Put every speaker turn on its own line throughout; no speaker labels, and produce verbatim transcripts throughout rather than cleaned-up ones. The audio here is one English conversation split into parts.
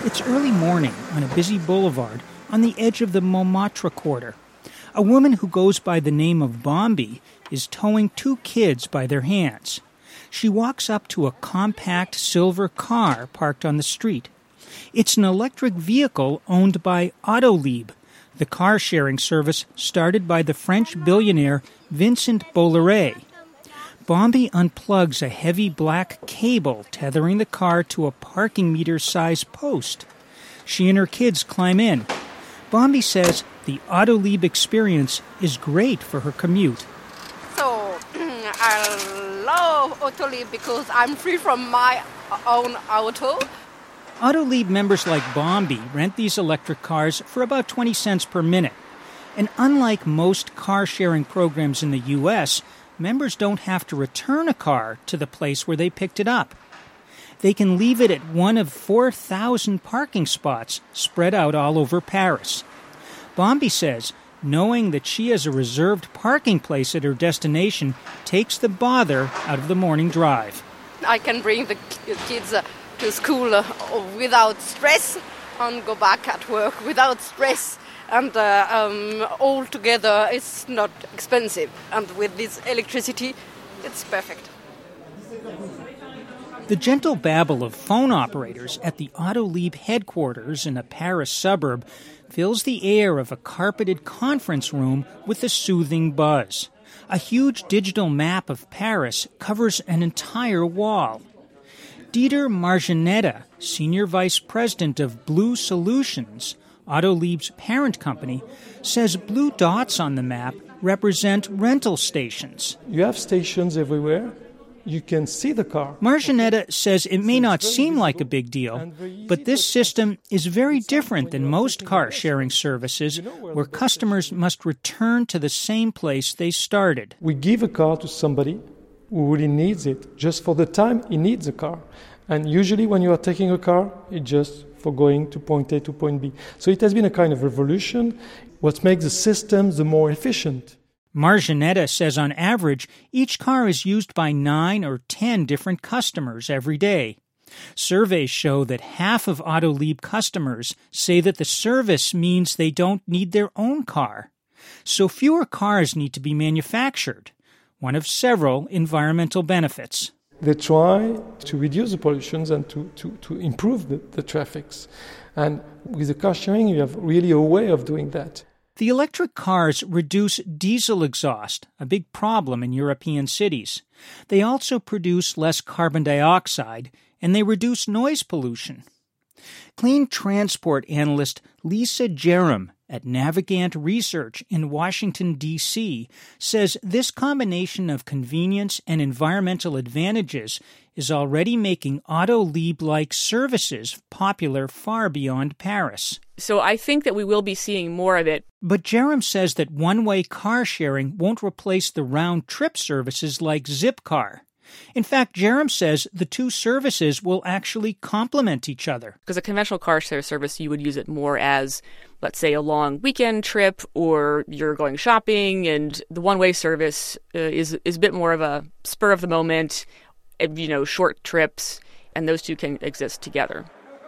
It's early morning on a busy boulevard on the edge of the Montmartre quarter. A woman who goes by the name of Bombi is towing two kids by their hands. She walks up to a compact silver car parked on the street. It's an electric vehicle owned by Autolib, the car-sharing service started by the French billionaire Vincent Bolloré. Bombi unplugs a heavy black cable tethering the car to a parking meter-sized post. She and her kids climb in. Bombi says the Autolib experience is great for her commute.
So, I love Autolib because I'm free from my own auto.
Autolib members like Bombi rent these electric cars for about twenty cents per minute. And unlike most car-sharing programs in the U S, members don't have to return a car to the place where they picked it up. They can leave it at one of four thousand parking spots spread out all over Paris. Bombi says knowing that she has a reserved parking place at her destination takes the bother out of the morning drive.
I can bring the kids uh, to school uh, without stress and go back at work without stress. And uh, um, all together, it's not expensive. And with this electricity, it's perfect.
The gentle babble of phone operators at the Autolib headquarters in a Paris suburb fills the air of a carpeted conference room with a soothing buzz. A huge digital map of Paris covers an entire wall. Dieter Marginetta, Senior Vice President of Blue Solutions, Autolib's parent company, says blue dots on the map represent rental stations.
You have stations everywhere. You can see the car.
Marginetta says it may not seem like a big deal, but this system is very different than most car-sharing services where customers must return to the same place they started.
We give a car to somebody who really needs it, just for the time he needs a car. And usually when you are taking a car, it's just for going to point A to point B. So it has been a kind of revolution, what makes the systems the more efficient.
Marginetta says on average, each car is used by nine or ten different customers every day. Surveys show that half of Autolib customers say that the service means they don't need their own car. So fewer cars need to be manufactured, one of several environmental benefits.
They try to reduce the pollutions and to, to, to improve the, the traffics. And with the car sharing, you have really a way of doing that.
The electric cars reduce diesel exhaust, a big problem in European cities. They also produce less carbon dioxide, and they reduce noise pollution. Clean transport analyst Lisa Jerem at Navigant Research in Washington, D C, says this combination of convenience and environmental advantages is already making Autolib-like services popular far beyond Paris.
So I think that we will be seeing more of it.
But Jerem says that one-way car sharing won't replace the round-trip services like Zipcar. In fact, Jerem says the two services will actually complement each other.
Because a conventional car share service, you would use it more as, let's say, a long weekend trip, or you're going shopping, and the one-way service uh, is is a bit more of a spur of the moment, you know, short trips, and those two can exist together.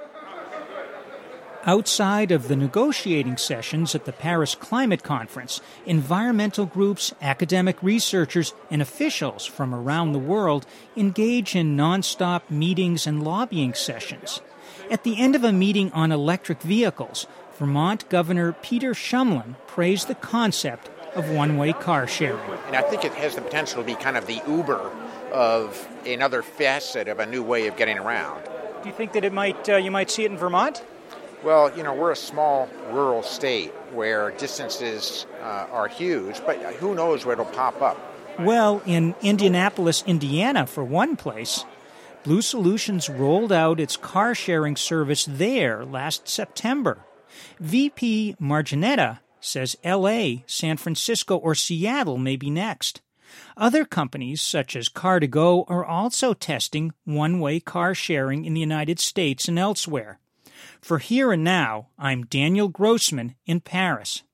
Outside of the negotiating sessions at the Paris Climate Conference, environmental groups, academic researchers, and officials from around the world engage in nonstop meetings and lobbying sessions. At the end of a meeting on electric vehicles, Vermont Governor Peter Shumlin praised the concept of one-way car sharing.
And I think it has the potential to be kind of the Uber of another facet of a new way of getting around.
Do you think that it might uh, you might see it in Vermont?
Well, you know, we're a small rural state where distances uh, are huge, but who knows where it'll pop up.
Well, in Indianapolis, Indiana, for one place, Blue Solutions rolled out its car-sharing service there last September. V P Marginetta says L A, San Francisco, or Seattle may be next. Other companies, such as Car to Go, are also testing one-way car sharing in the United States and elsewhere. For Here and Now, I'm Daniel Grossman in Paris.